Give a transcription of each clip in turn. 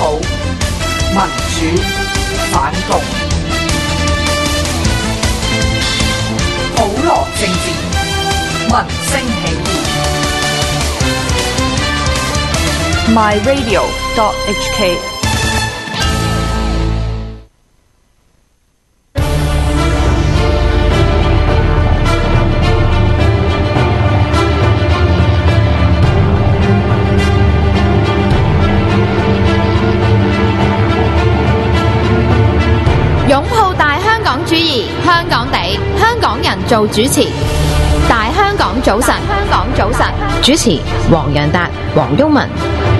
普、民主、反共，普羅政治，民聲起義。 myradio.hk 擁抱大香港主義，香港地，香港人做主持。大香港早晨，香港早晨，主持黃洋達、黃毓民。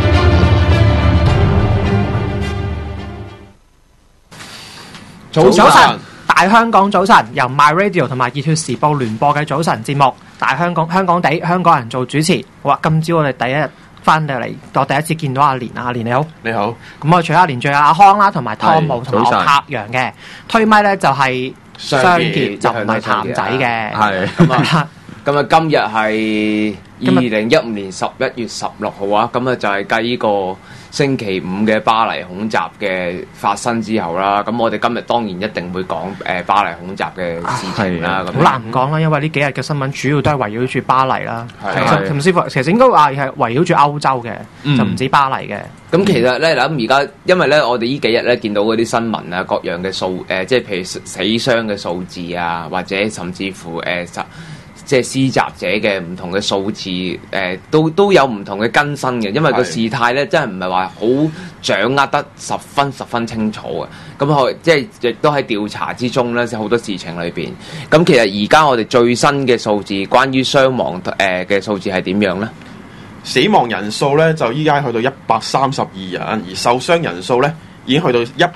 早晨，大香港早晨，由 MyRadio 同埋熱血時報聯播嘅早晨節目，大香港香港地，香港人做主持。好啊，今朝我哋第一日翻到嚟，我第一次見到阿蓮，阿蓮你好。 你好。 咁我除咗阿蓮，仲有阿康啦，同埋湯姆同埋我柏陽嘅。推咪咧就係雙傑，就唔係譚仔嘅。 係咁啊！今日係2015年11月16號啊！咁啊就係繼呢個星期五嘅巴黎恐襲嘅發生之後啦。咁我哋今日當然一定會講巴黎恐襲嘅事情啦。 好難唔講啦，因為呢幾日嘅新聞主要都係圍繞住巴黎啦。其實應該話係圍繞住歐洲嘅，就唔止巴黎嘅。 咁其實咧，咁而家因為咧，我哋呢幾日咧見到嗰啲新聞啊，各樣嘅數即係譬如死傷嘅數字啊，或者甚至乎即係施襲者嘅唔同嘅數字，都有唔同嘅更新嘅，因為個事態咧真係唔係話好掌握得十分清楚嘅。咁即係亦都喺調查之中咧，好多事情裏邊。咁其實而家我哋最新嘅數字，關於傷亡嘅數字係點樣咧？ 死亡人數咧就依家去到132人，而受傷人數咧已經去到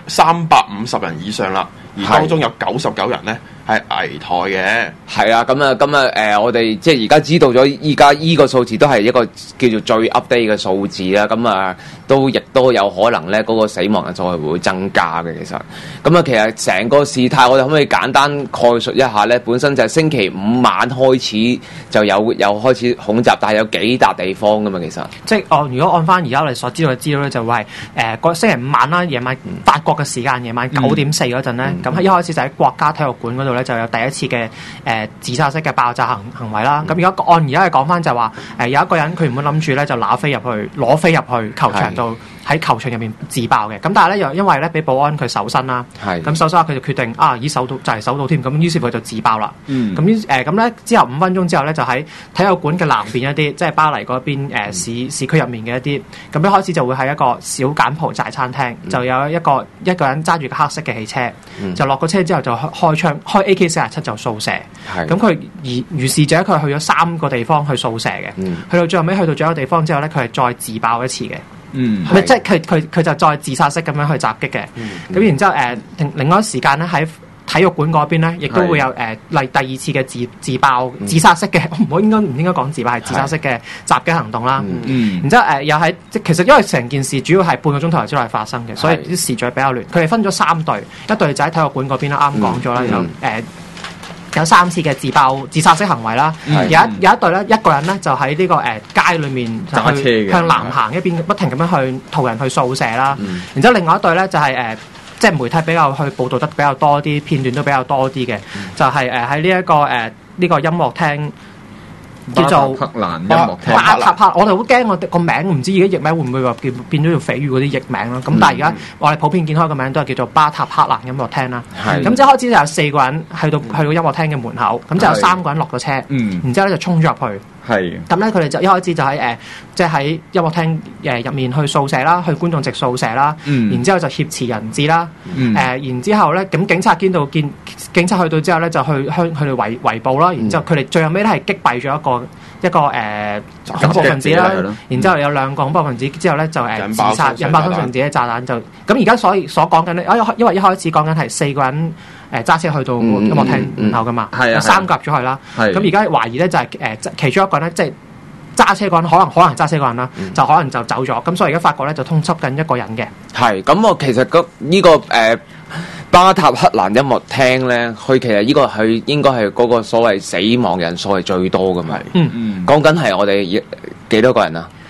350人以上啦，而當中有99人咧係危殆嘅。 係啊，咁啊，我哋即係而家知道咗，依家依個數字都係一個叫做最 update 嘅數字啦。咁啊，亦都有可能咧，嗰個死亡人數係會增加嘅。其實，咁啊，其實成個事態，我哋可唔可以簡單概述一下咧？本身就係星期五晚開始就有開始恐襲，但係有幾笪地方噶嘛，其實。即係如果按翻而家我哋所知道嘅資料咧，就會係個星期五晚啦，夜晚法國嘅時間，夜晚9點4嗰陣咧，咁一開始就喺國家體育館嗰度咧就有第一次嘅自殺式嘅爆炸行為啦。咁而家係講翻就話有一個人佢原本諗住咧就攞飛入去球場度，喺球場入面自爆嘅。咁但係咧又因為咧俾保安佢搜身啦，咁搜身佢就決定已搜到就係搜到添，咁於是乎佢就自爆啦。咁咧之後5分鐘之後咧就喺體育館嘅南邊一啲，即係巴黎嗰邊市區入面嘅一啲，咁一開始就會喺一個小柬埔寨餐廳，就有一個人揸住個黑色嘅汽車，就落個車之後就開槍開 AK-47就掃射。咁佢如是者佢去咗3個地方去掃射嘅，去到最後尾去到最後一個地方之後咧，佢係再自爆一次嘅。即係佢就再自殺式咁樣去襲擊嘅。咁然之後另外一時間咧喺體育館嗰邊咧，亦都會有第二次嘅自爆自殺式嘅，唔應該講自爆，係自殺式嘅襲擊行動啦。然之後又喺其實因為成件事主要係半個鐘頭之內發生嘅，所以啲時序比較亂。佢哋分咗3隊，一隊就喺體育館嗰邊啦，啱講咗啦，有3次嘅自殺式行為啦。有一隊咧，一個人咧就喺呢個街裏面去向南行，一邊不停咁樣去途人去掃射啦。然之後另外一隊咧就係即係媒體比較去報導得比較多啲，片段都比較多啲嘅，就係喺呢個音樂廳。叫做巴塔蘭音樂廳， 巴塔帕，我哋好驚我哋個名唔知而家譯名會唔會話變咗做匪語嗰啲譯名啦。咁但係而家我哋普遍見開個名都係叫做巴塔帕蘭音樂廳啦。咁即係開始就有4個人去到音樂廳嘅門口，咁就有3個人落咗車，然之後咧就衝咗入去。咁咧佢哋就一開始就喺即係喺音樂廳入面去掃射啦，去觀眾席掃射啦，然之後就挾持人質啦。然之後咧咁警察警察去到之後咧就去向佢哋圍捕啦。然之後佢哋最後尾咧係擊斃咗一個恐怖分子啦。然之後有2個恐怖分子之後咧就自殺引爆生成自己嘅炸彈。就咁而家所講緊咧，因為一開始講緊係4個人揸車去到音樂廳門口噶嘛，有3個入咗去啦。咁而家懷疑咧就係其中一個人咧，即係揸車個人，可能係揸車個人啦，就可能就走咗。咁所以而家法國咧就通緝緊一個人嘅。係咁，我其實呢個巴塔克蘭音樂廳咧，佢其實呢個係應該係嗰個所謂死亡人數係最多噶嘛。講緊係我哋幾多個人啊？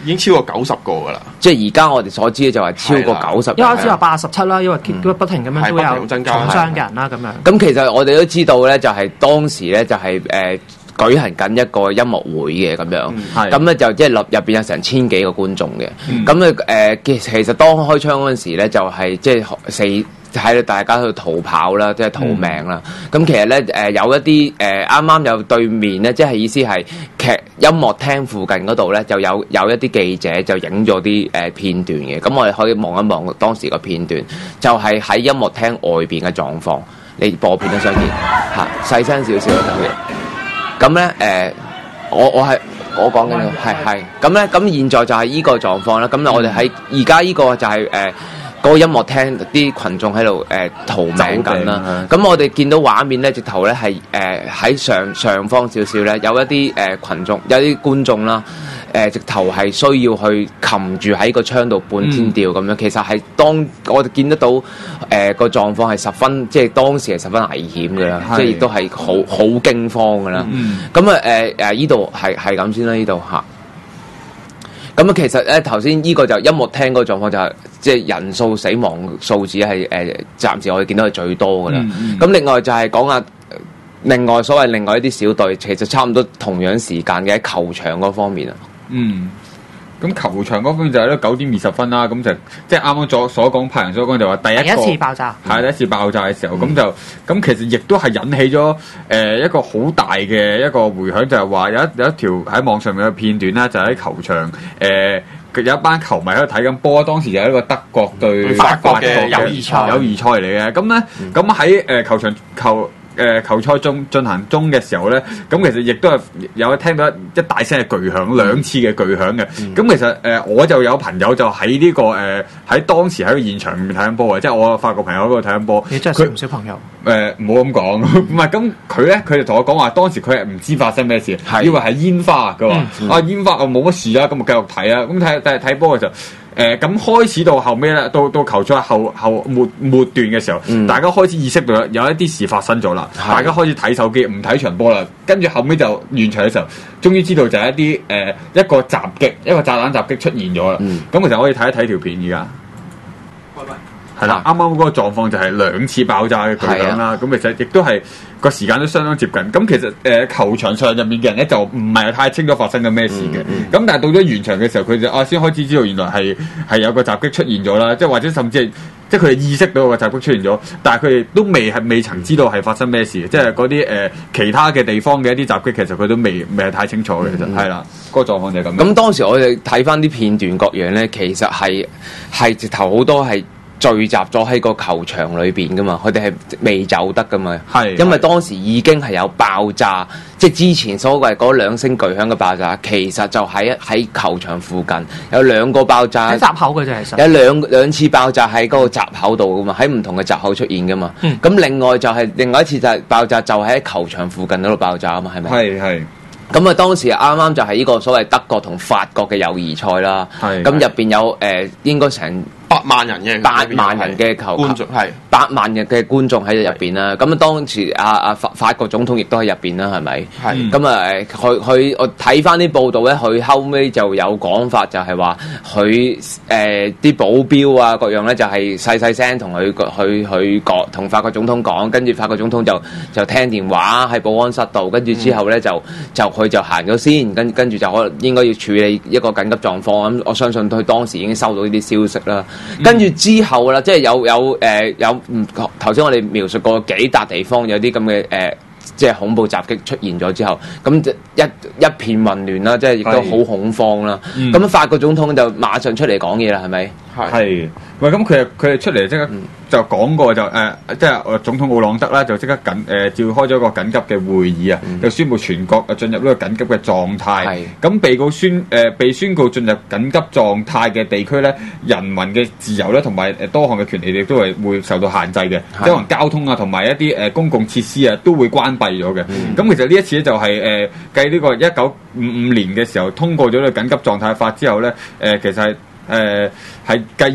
已經超過90個㗎啦。 即係而家我哋所知就係超過90。 因為開始話87啦，因為不停咁樣都有重傷嘅人啦咁樣。 咁其實我哋都知道咧，就係當時咧就係舉行緊一個音樂會嘅咁樣，咁咧就即係入邊有成1000幾個觀眾嘅，咁咧其實當開槍嗰陣時咧就係即係喺度大家去逃跑啦，即係逃命啦。咁其實咧有一啲啱啱有對面咧，即係意思係音樂廳附近嗰度咧就有一啲記者就影咗啲片段嘅。咁我哋可以望一望當時個片段，就係喺音樂廳外邊嘅狀況。你播片都相見嚇，細聲少少等嘅。咁咧我講緊係咁咧，咁現在就係依個狀況啦。咁我哋喺而家依個就係嗰個音樂廳啲群眾喺度逃命緊啦。咁我哋見到畫面咧，直頭咧係喺上方少少咧，有一啲群眾，有啲觀眾啦。直頭係需要去擒住喺個窗度半天吊咁樣，其實係當我哋見得到個狀況係十分，即係當時係十分危險嘅啦，即係亦都係好驚慌嘅啦。咁依度係咁先啦，呢度嚇。咁其實咧頭先呢個就音樂廳嗰個狀況就係即係人數死亡數字係暫時我哋見到係最多嘅啦。咁另外就係講下另外一啲小隊，其實差唔多同樣時間嘅喺球場嗰方面啊。 咁球場嗰邊就係咧9:20啦，咁就即係啱啱所講，派人所講就話第一次爆炸， 係第一次爆炸嘅時候，咁其實亦都係引起咗一個好大嘅一個迴響，就係話有一條喺網上面嘅片段啦，就喺球場有一班球迷喺度睇緊波，當時就係一個德國對法國嘅友誼賽嚟嘅，咁咧咁喺球賽中進行中嘅時候咧，咁其實亦都係有聽到一大聲嘅巨響，兩次嘅巨響嘅。咁其實我就有朋友就喺呢個喺當時喺個現場面睇緊波嘅，即係我法國朋友喺度睇緊波。 你真係識唔少朋友？ 唔好咁講，唔係咁佢就同我講話，當時佢係唔知發生咩事，以為係煙花。佢話煙花我冇乜事啦，咁咪繼續睇啊。咁睇波嘅時候。咁開始到後尾咧，到球賽後末段嘅時候，大家開始意識到有一啲事發生咗啦，大家開始睇手機，唔睇場波啦。跟住後尾就完場嘅時候，終於知道就係一個襲擊，一個炸彈襲擊出現咗啦。咁其實可以睇一睇條片而家。係啦，啱啱嗰個狀況就係2次爆炸嘅巨響啦。咁其實亦都係個時間都相當接近。咁其實球場上入面嘅人咧就唔係太清楚發生緊咩事嘅。咁但係到咗完場嘅時候，佢就先開始知道原來係有個襲擊出現咗啦。即係或者甚至係即係佢哋意識到個襲擊出現咗，但係佢哋都未曾知道係發生咩事。即係嗰啲其他嘅地方嘅一啲襲擊，其實佢都未係太清楚嘅。其實係啦，嗰個狀況就係咁。 咁當時我哋睇翻啲片段各樣咧，其實係直頭好多係聚集咗喺個球場裏邊噶嘛，佢哋係未走得噶嘛，因為當時已經係有爆炸，即係之前所謂嗰2聲巨響嘅爆炸，其實就喺球場附近有2個爆炸喺閘口嘅啫，其實有兩次爆炸喺嗰個閘口度噶嘛，喺唔同嘅閘口出現噶嘛。咁另外一次就係爆炸，就喺球場附近嗰度爆炸啊嘛，係咪？係。咁啊，當時啱啱就係呢個所謂德國同法國嘅友誼賽啦。咁入邊有應該成 8萬人嘅 8萬人嘅觀眾，係8萬人嘅觀眾喺入邊啦。咁當時法國總統亦都喺入邊啦，係咪？係。咁佢我睇翻啲報道咧，佢後尾就有講法，就係話佢啲保鏢啊各樣咧，就係細聲同佢講，同法國總統講，跟住法國總統就聽電話喺保安室度，跟住之後咧佢就行咗先，跟住就可能應該要處理一個緊急狀況。咁我相信佢當時已經收到呢啲消息啦。跟住之後啦，即係有頭先我哋描述過幾笪地方有啲咁嘅即係恐怖襲擊出現咗之後，咁一片混亂啦，即係亦都好恐慌啦。咁法國總統就馬上出嚟講嘢啦，係咪？ 係。喂，咁佢哋出嚟即刻就講過，即係總統奧朗德啦，就即刻召開咗個緊急嘅會議啊，就宣布全國進入呢個緊急嘅狀態。咁被宣告進入緊急狀態嘅地區咧，人民嘅自由咧同埋多項嘅權利亦都係會受到限制嘅，即係可能交通啊同埋一啲公共設施啊都會關閉咗嘅。咁其實呢一次咧就係繼呢個1955年嘅時候通過咗呢個緊急狀態法之後咧，其實係繼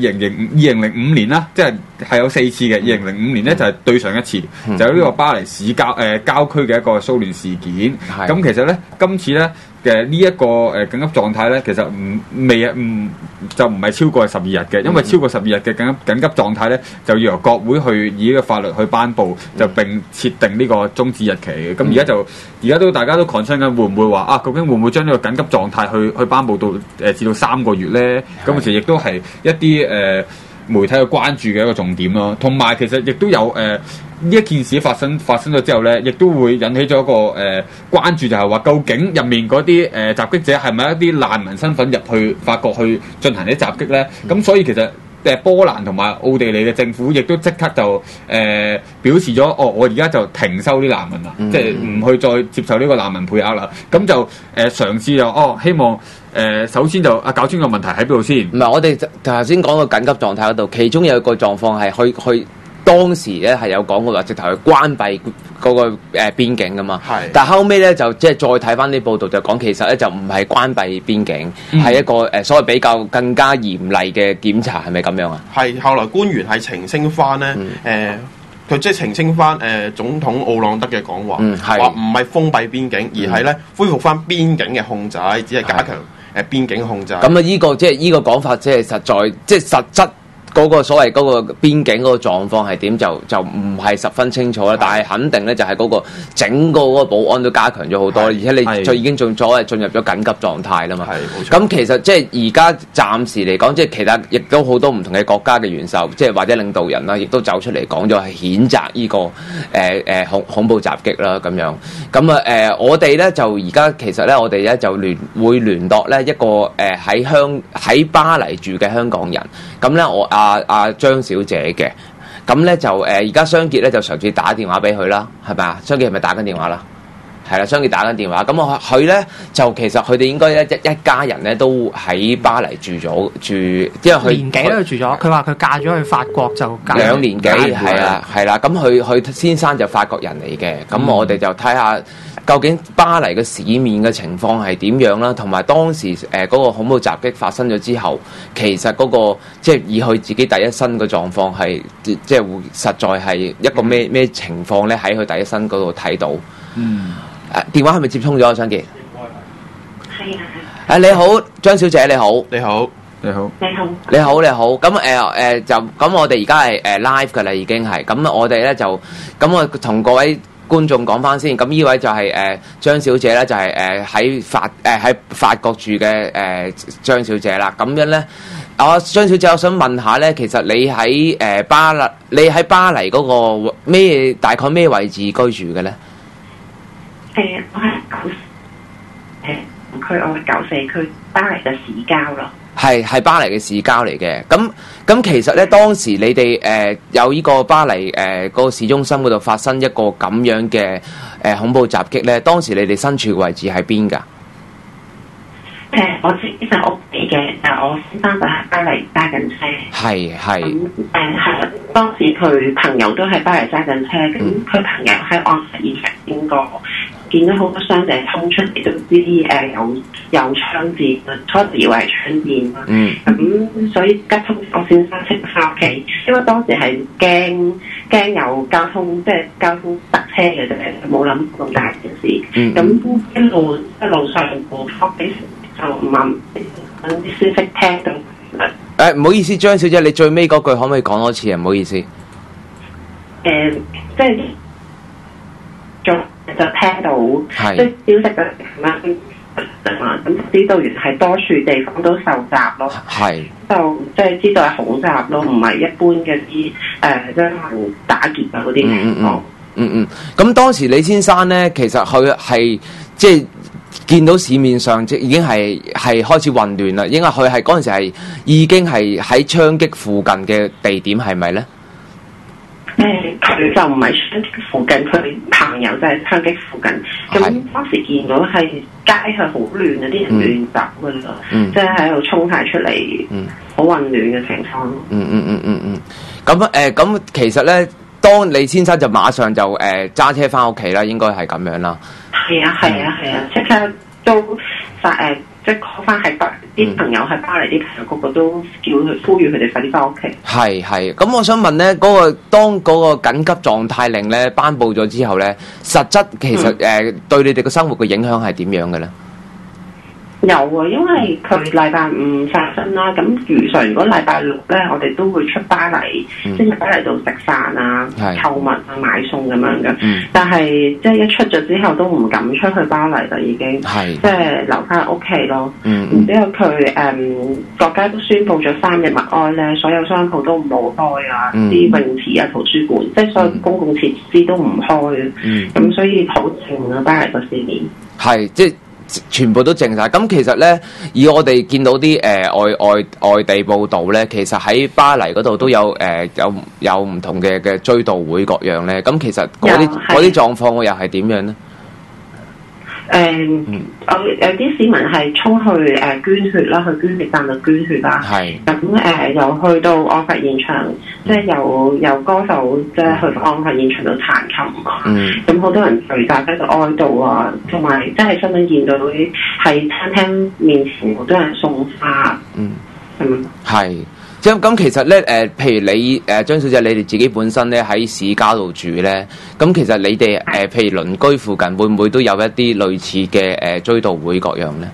2005年啦，即係有4次嘅。2005年咧就係對上一次，就有呢個巴黎市郊區嘅一個騷亂事件。咁其實咧今次咧嘅呢一個緊急狀態咧，其實就唔係超過12日嘅，因為超過12日嘅緊急狀態咧，就要由國會去以呢個法律去頒布，就並設定呢個終止日期嘅。咁而家都大家都 concern 緊，會唔會話究竟會唔會將呢個緊急狀態去頒布到至到3個月咧？咁其實亦都係一啲媒體去關注嘅一個重點咯。同埋其實亦都有呢一件事發生咗之後咧，亦都會引起咗一個關注，就係話究竟入面嗰啲襲擊者係咪一啲難民身份入去法國去進行啲襲擊咧？咁所以其實波蘭同埋奧地利嘅政府亦都即刻就表示咗，我而家就停收啲難民啦，即係唔去再接受呢個難民配額啦。咁就嘗試就希望首先就搞清楚問題喺邊度先。 唔係，我哋頭先講個緊急狀態嗰度，其中有一個狀況係去當時咧係有講過話，直頭去關閉嗰個邊境噶嘛。係。但後尾咧就即係再睇翻啲報道就講，其實咧就唔係關閉邊境，係一個所謂比較更加嚴厲嘅檢查，係咪咁樣啊？係。 後來官員係澄清翻咧，佢即係澄清翻總統奧朗德嘅講話，話唔係封閉邊境，而係咧恢復翻邊境嘅控制，只係加強邊境控制。 咁啊，依個即係依個講法，即係實在，即係實質。嗰個所謂嗰個邊境嗰個狀況係點就唔係十分清楚啦，但係肯定咧就係嗰個整個嗰個保安都加強咗好多，而且你就已經進入咗緊急狀態啦嘛。咁其實即係而家暫時嚟講，即係其他亦都好多唔同嘅國家嘅元首，即係或者領導人啦，亦都走出嚟講咗係譴責呢個恐怖襲擊啦咁樣。咁啊我哋咧就而家其實咧我哋咧就會聯絡咧一個喺巴黎住嘅香港人，咁咧我張小姐嘅，咁咧就而家雙傑咧就嘗試打電話俾佢啦，係咪啊？雙傑係咪打緊電話啦？係啦，雙傑打緊電話。咁佢咧就其實佢哋應該一家人咧都喺巴黎住，因為佢年幾都住咗。佢話佢嫁咗去法國就 2年幾，係啦。咁佢先生就法國人嚟嘅。咁我哋就睇下究竟巴黎嘅市面嘅情況係點樣啦，同埋當時嗰個恐怖襲擊發生咗之後，其實嗰個即係以佢自己第一身嘅狀況係即係會實在係一個咩情況咧？喺佢第一身嗰度睇到。電話係咪接通咗啊？張傑，係啊。你好，張小姐，你好。咁就咁，我哋而家係live 㗎啦，已經係。咁我哋咧就咁，我同各位觀眾講翻先。咁呢位就係張小姐咧，就係喺法國住嘅張小姐啦。咁樣咧，張小姐，我想問下咧，其實你喺巴黎嗰個大概咩位置居住嘅咧？ 我係94區巴黎嘅市郊咯。 係巴黎嘅市郊嚟嘅。咁其實咧，當時你哋有呢個巴黎嗰個市中心嗰度發生一個咁樣嘅恐怖襲擊咧，當時你哋身處嘅位置喺邊㗎？ 我自己就屋企嘅，但我先生就喺巴黎揸緊車。係啦，當時佢朋友都喺巴黎揸緊車，咁佢朋友喺案發現場經過，見到好多傷者衝出嚟，都知有槍戰，初時以為係槍戰啦。咁所以急通我先生即刻翻屋企，因為當時係驚有交通塞車嘅啫，冇諗咁大件事。咁一路上過翻俾。就唔啱啲消息聽到。 唔好意思，張小姐，你最尾嗰句可唔可以講多次啊？唔好意思。 即係就聽到即係消息嘅咁樣，咁知道原來係多處地方都受襲咯。就即係知道係恐襲咯，唔係一般嘅啲即係可能打劫啊嗰啲情況。 咁當時李先生咧，其實佢係即係。見到市面上即已經係開始混亂啦，應該佢係嗰陣時係已經係喺槍擊附近嘅地點，係咪咧？ 佢就唔係槍擊附近，佢朋友就係槍擊附近。咁當時見到係街係好亂啊，啲人亂走噶啦，即係喺度衝晒出嚟，好混亂嘅情況。 咁其實咧，當李先生就馬上就揸車翻屋企啦，應該係咁樣啦。 係啊！即刻都即係 call 翻係啲朋友喺巴黎啲朋友，個個都叫佢呼籲佢哋快啲翻屋企。係，咁我想問咧，當嗰個緊急狀態令咧頒布咗之後咧，實質其實對你哋嘅生活嘅影響係點樣嘅咧？ 有啊，因為佢禮拜五發生啦，咁如常如果禮拜六咧，我哋都會出巴黎，即係巴黎度食飯啊、購物啊、買餸咁樣嘅。但係即係一出咗之後都唔敢出去巴黎啦，已經，即係留翻屋企咯。然之後佢國家都宣布咗3日默哀咧，所有商鋪都冇開啊，啲泳池啊、圖書館，即係所有公共設施都唔開。咁所以好靜啊，巴黎個市面。係即係。全部都靜晒。咁其實咧，以我哋見到啲外地報道咧，其實喺巴黎嗰度都有有唔同嘅追悼會各樣咧。咁其實嗰啲狀況又係點樣咧？ 有啲市民係衝去捐血啦，去捐血站度捐血啦。咁又去到案發現場，即係有歌手即係去案發現場度彈琴啊。咁好多人聚集喺度哀悼啊，同埋即係新聞見到啲喺餐廳面前好多人送花。 係。咁其實咧，譬如你張小姐，你哋自己本身咧喺市郊度住咧，咁其實你哋譬如鄰居附近會唔會都有一啲類似嘅追悼會各樣咧？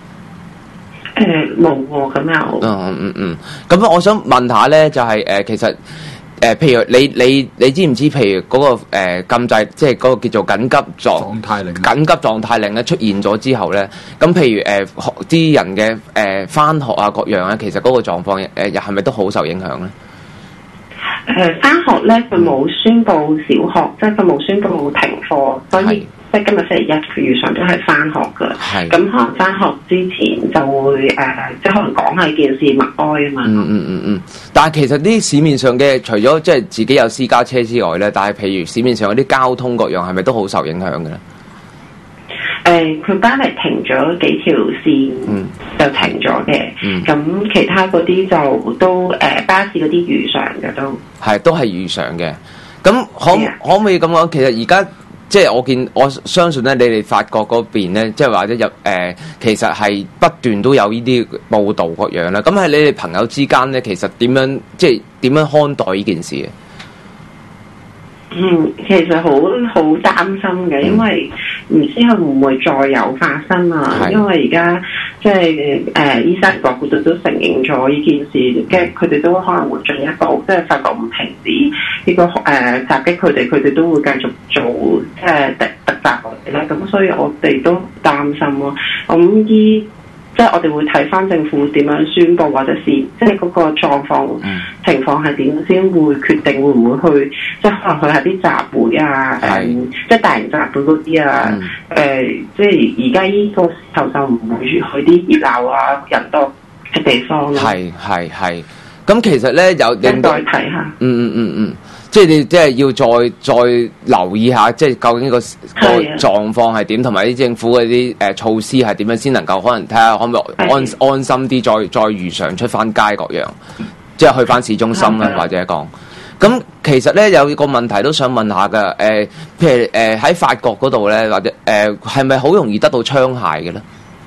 冇喎，咁又。 咁我想問下咧，就係其實。譬如你知唔知？譬如嗰個禁制，即係嗰個叫做緊急狀態令咧出現咗之後咧，咁譬如啲人嘅返學啊各樣咧，其實嗰個狀況又係咪都好受影響咧？ 返學咧，佢冇宣布小學，即係佢冇宣布停課，所以即係今日星期一，佢如常都係返學㗎。咁可能返學之前就會即係可能講下件事默哀啊嘛。 但係其實啲市面上嘅，除咗即係自己有私家車之外咧，但係譬如市面上有啲交通各樣，係咪都好受影響嘅咧？ 佢巴黎停咗幾條線，就停咗嘅。咁其他嗰啲就都巴士嗰啲如常嘅都係如常嘅。咁可唔可以咁講？其實而家即係我相信咧，你哋法國嗰邊咧，即係或者其實係不斷都有呢啲報導各樣啦。咁喺你哋朋友之間咧，其實點樣看待呢件事嘅？ 其實好擔心嘅，因為唔知佢會唔會再有發生啊？因為而家即係伊沙國嗰度都承認咗呢件事，跟住佢哋都可能會進一步，即係法國唔停止呢個襲擊佢哋都會繼續做即係突襲我哋咧。咁所以我哋都擔心咯。咁即係我哋會睇翻政府點樣宣佈，或者是即係嗰個狀況情況係點先會決定會唔會去，即係可能去下啲集會啊，即係大型集會嗰啲啊，即係而家呢個時候就唔會去啲熱鬧啊人多嘅地方咯。 係。咁其實咧有令到再睇下。 即係你即係要再留意下，即係究竟個狀況係點，同埋啲政府嗰啲措施係點樣，先能夠可能睇下可唔可以安心啲，再如常出翻街各樣，即係去翻市中心啦，或者講。咁其實咧有個問題都想問下㗎，譬如喺法國嗰度咧，或者係咪好容易得到槍械嘅咧？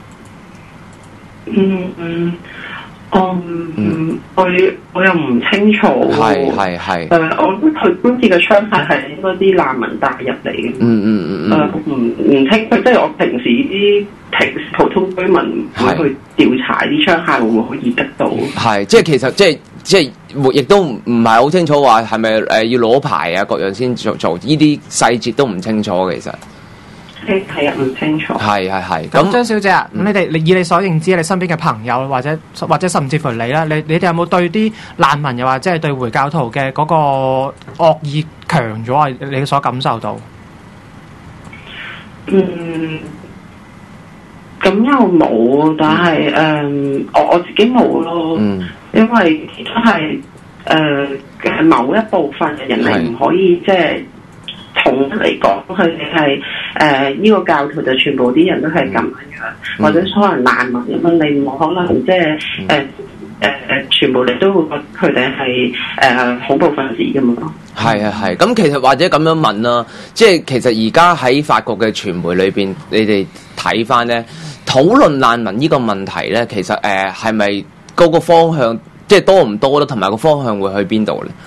我又唔清楚。 係。 我覺得佢今次嘅槍械係應該啲難民帶入嚟嘅。唔清楚，即係我平時啲普通居民會去調查啲槍械會唔會可以得到。係， 即係其實即係亦都唔係好清楚話係咪要攞牌啊各樣先做呢啲細節都唔清楚其實。 係啊，唔清楚。 係。 咁張小姐啊，咁以你所認知，你身邊嘅朋友或者甚至乎你啦，你哋有冇對啲難民又或者係對回教徒嘅嗰個惡意強咗啊？你所感受到？ 咁又冇，但係我自己冇咯。因為都係某一部分嘅人係唔可以即係。統一嚟講，佢哋係呢個教徒就全部啲人都係咁樣，或者可能難民咁樣，你冇可能即係全部你都會覺得佢哋係恐怖分子㗎嘛？ 係。咁其實或者咁樣問啦，即係其實而家喺法國嘅傳媒裏邊，你哋睇翻咧討論難民呢個問題咧，其實係咪嗰個方向即係多唔多咧？同埋個方向會去邊度咧？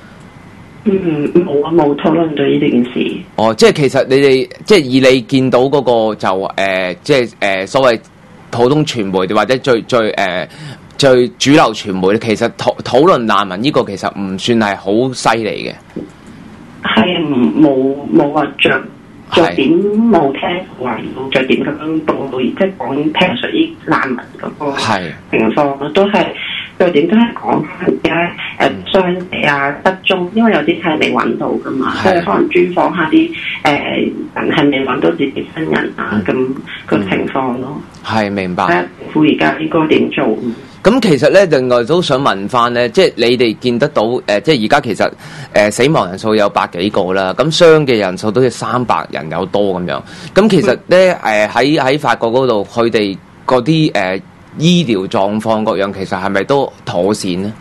冇討論到呢件事。 即係其實你哋即係以你見到嗰個就即係所謂普通傳媒或者最主流傳媒，其實討論難民呢個其實唔算係好犀利嘅。 係冇話着點冇聽話冇着點咁樣報導，即係講聽述啲難民嗰個情況咯，都係着點都係講翻而家傷者啊失蹤，因為有啲係未揾到噶嘛，即係可能專訪下啲人係未揾到自己親人啊咁個情況咯。係明白。政府而家應該點做？ 咁其實咧，另外都想問翻咧，即係你哋見得到即係而家其實死亡人數有百幾個啦，咁傷嘅人數都係300人有多咁樣。咁其實咧喺法國嗰度，佢哋嗰啲醫療狀況各樣，其實係咪都妥善咧？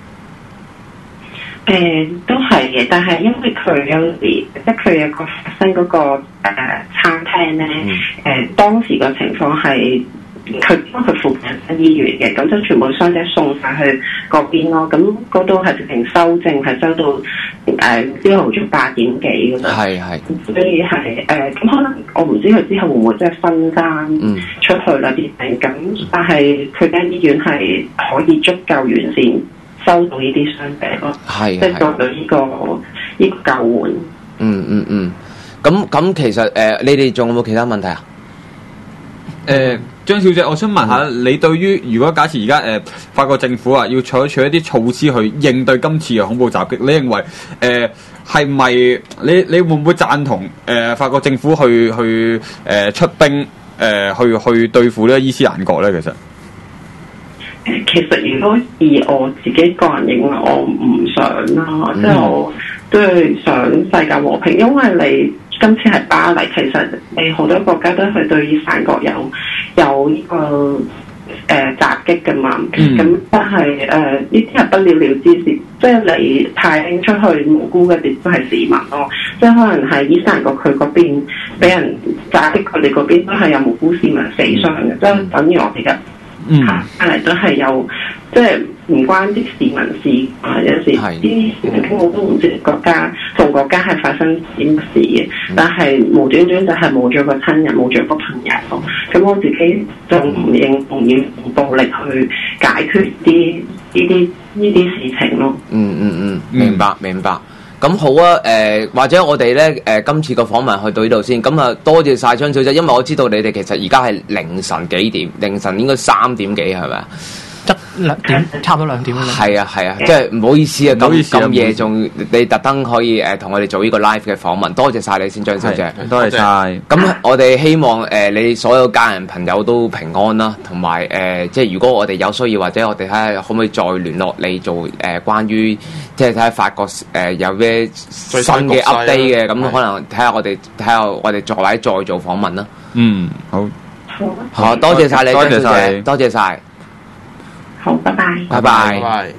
都係嘅，但係因為佢有時即係佢有個發生嗰個餐廳咧，當時個情況係。佢因為佢附近有醫院嘅，咁就全部傷者送晒去嗰邊咯。咁嗰度係直情收症，係收到朝頭早8點幾咁樣。係。所以係咁可能我唔知佢之後會唔會即係分間出去啦啲病。咁但係佢間醫院係可以足夠完善收到呢啲傷者咯。即係做到呢個救援。 咁其實你哋仲有冇其他問題啊？ 張小姐，我想問下你對於如果假設而家法國政府啊要採取一啲措施去應對今次嘅恐怖襲擊，你認為係咪你會唔會贊同法國政府去出兵去對付呢個伊斯蘭國咧？ 其實如果以我自己個人認為，我唔想啦，即係我都係想世界和平，因為你。今次係巴黎，其實你好多國家都係對伊斯蘭國有呢個襲擊㗎嘛。咁但係呢啲係不了了之事，即係你派兵出去無辜嘅亦都係市民咯。即係可能係伊斯蘭國佢嗰邊俾人襲擊，佢哋嗰邊都係有無辜市民死傷嘅，即係等於我哋嘅巴黎都係有。即係唔關啲市民事啊！有時啲我都唔知國家同國家係發生點事嘅，但係無端端就係冇咗個親人，冇咗個朋友。咁我自己就唔認同要用暴力去解決呢啲事情咯。 明白。咁好啊，或者我哋咧今次個訪問去到呢度先。咁啊，多謝晒張小姐，因為我知道你哋其實而家係凌晨幾點？凌晨應該3點幾係咪啊？ 2點，差唔多2點啦。 係啊，即係唔好意思啊，咁夜仲你特登可以同我哋做呢個 live 嘅訪問，多謝晒你先，張小姐， 多謝晒。 咁我哋希望你所有家人朋友都平安啦，同埋即係如果我哋有需要，或者我哋睇下可唔可以再聯絡你做關於即係睇下法國有咩新嘅 update 嘅，咁可能睇下我哋再或者再做訪問啦。好，多謝晒你，張小姐，多謝晒。 好，拜拜。 拜拜。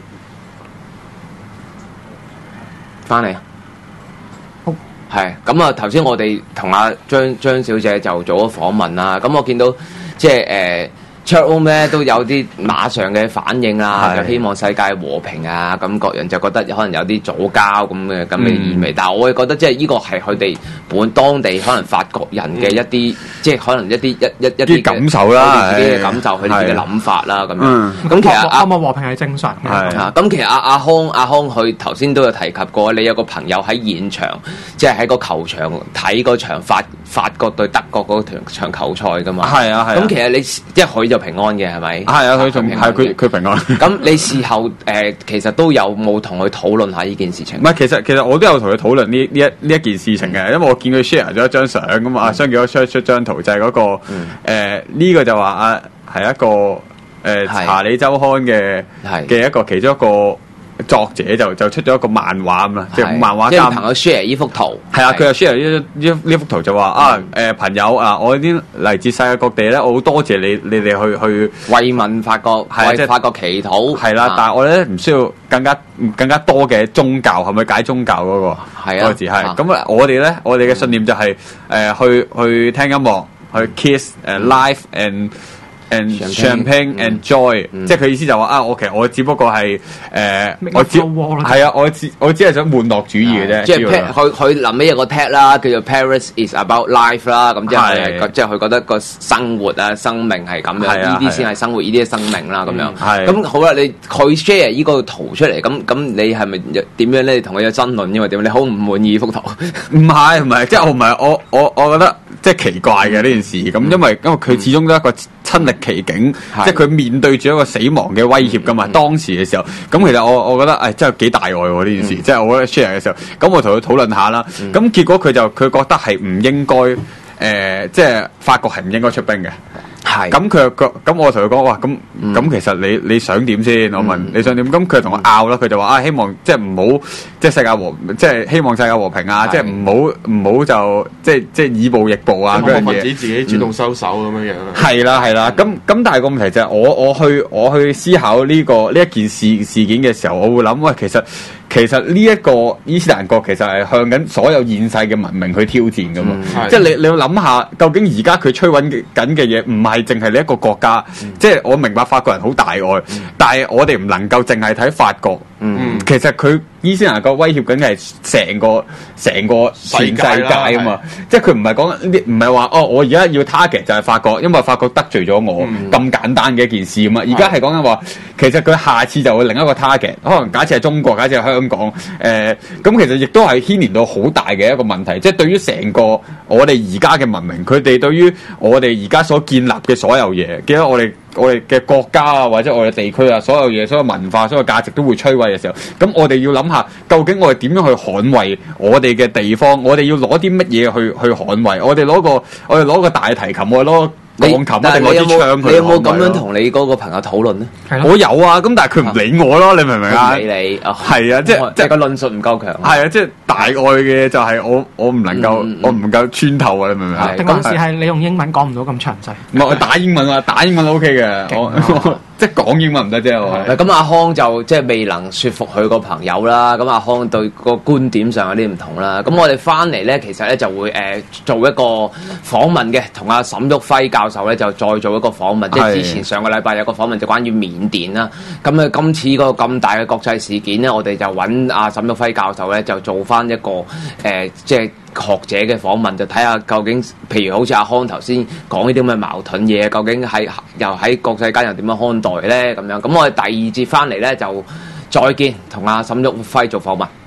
翻嚟。好。係，咁啊，頭先我哋同阿張小姐就做咗訪問啦。咁我見到即係chatroom 咧都有啲馬上嘅反應啦，就希望世界和平啊，咁各人就覺得可能有啲左膠咁嘅意味。但係我係覺得即係呢個係佢哋當地可能法國人嘅一啲，即係可能一啲感受啦， 自己嘅感受，佢哋嘅諗法啦咁樣。咁其實渴望和平係正常嘅。 咁其實阿康佢頭先都有提及過，你有個朋友喺現場，即係喺個球場睇嗰場法國對德國嗰場球賽㗎嘛。係啊。咁其實你即係佢就平安嘅係咪？係啊，佢仲係佢平安。咁你事後其實都有冇同佢討論下呢件事情？ 唔係，其實我都有同佢討論呢一件事情嘅，因為我見佢 share 咗一張相咁啊，相見我 share 出張圖就係嗰個呢個就話係一個查理周刊嘅一個其中一個作者就出咗一個漫畫咁啦，即係漫畫家朋友 share 呢幅圖， 係啊，佢又 share 呢幅圖就話朋友我啲嚟自世界各地咧，我好多謝你哋去慰問法國，為法國祈禱， 係啦，但係我咧唔需要更加多嘅宗教，係咪解宗教嗰個嗰個字係？咁我哋嘅信念就係去聽音樂，去 kiss life and and champagne and joy，即係佢意思就話我其實我只不過係我只係想玩樂主義嘅啫。 即係佢臨尾有個 tag 啦，叫做 Paris is about life 啦，咁即係佢覺得個生活啊、生命係咁樣，呢啲先係生活，呢啲係生命啦咁樣。咁好啦，佢 share 呢個圖出嚟，咁你係咪點樣咧？同佢有爭論，因為點？你好唔滿意幅圖？ 唔係，即係我覺得即係奇怪嘅呢件事。咁因為佢始終都係一個親歷其境，即係佢面對住一個死亡嘅威脅噶嘛。當時嘅時候，咁其實我覺得真係幾大愛喎呢件事。即係我覺得 share 嘅時候，咁我同佢討論下啦。咁結果佢覺得係唔應該即係法國係唔應該出兵嘅。咁我同佢講話咁其實你想點先？我問你想點？咁佢同我拗啦，佢就話希望即係唔好即係世界即係希望世界和平啊！即係唔好就即係以暴易暴啊！嗰樣嘢自己主動收手咁樣樣。 係啦，咁但係個問題就係我去思考呢一件事件嘅時候，我會諗喂，其實呢一個伊斯蘭國其實係向緊所有現世嘅文明去挑戰噶嘛，即係你要諗下，究竟而家佢摧毀緊嘅嘢唔係淨係你一個國家，即係我明白法國人好大愛，但係我哋唔能夠淨係睇法國，其實佢伊斯蘭國威脅緊嘅係成個全世界啊嘛，即係佢唔係講唔係話我而家要 target 就係法國，因為法國得罪咗我咁簡單嘅一件事啊嘛，而家係講緊話，其實佢下次就會另一個 target， 可能假設係中國，假設係香港，咁其實亦都係牽連到好大嘅一個問題，即係對於成個我哋而家嘅文明，佢哋對於我哋而家所建立嘅所有嘢，記得我哋嘅國家啊，或者我哋地區啊，所有嘢、所有文化、所有價值都會摧毀嘅時候，咁我哋要諗下，究竟我哋點樣去捍衛我哋嘅地方？我哋要攞啲乜嘢去捍衛？我哋攞個大提琴，我哋攞鋼琴，一定攞支槍去捍衛。 你有冇咁樣同你嗰個朋友討論咧？ 我有啊，咁但係佢唔理我咯，你明唔明啊？ 唔理你， 係啊，即係個論述唔夠強。係啊，即係大愛嘅就係我唔能夠，我唔夠穿透啊！你明唔明啊？ 定還是係你用英文講唔到咁詳細？ 唔係我打英文啊，打英文 OK 嘅，我即係講英文唔得啫。 咁阿康就即係未能說服佢個朋友啦。咁阿康對個觀點上有啲唔同啦。咁我哋翻嚟咧，其實咧就會做一個訪問嘅，同阿沈旭輝教授咧就再做一個訪問。即係之前上個禮拜有個訪問就關於緬甸啦。咁今次個咁大嘅國際事件咧，我哋就揾阿沈旭輝教授咧就做翻一個即係學者嘅訪問，就睇下究竟，譬如好似阿康頭先講呢啲咁嘅矛盾嘢，究竟又喺國際間又點樣看待咧？咁樣，咁我哋第二節翻嚟咧就再見，同阿沈旭輝做訪問。